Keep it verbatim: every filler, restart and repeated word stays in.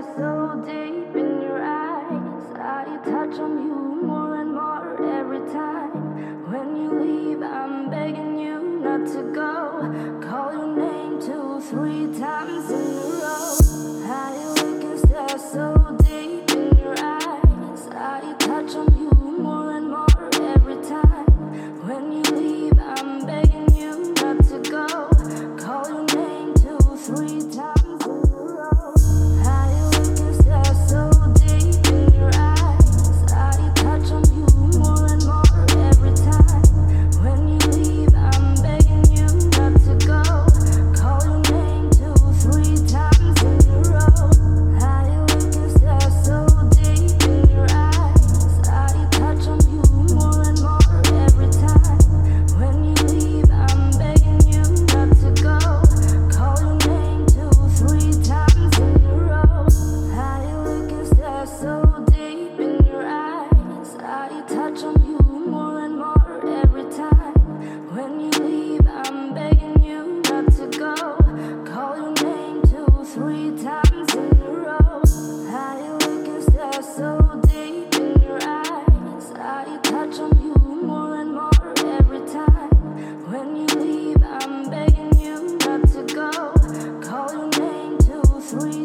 so deep in your eyes. I touch on you more and more every time. When you leave, I'm begging you not to go. Call your name two, three times in a row. I look and stare so deep in your eyes. I touch on you more and more every time. When you leave, I'm begging you not to go. Call your name two, three times. Three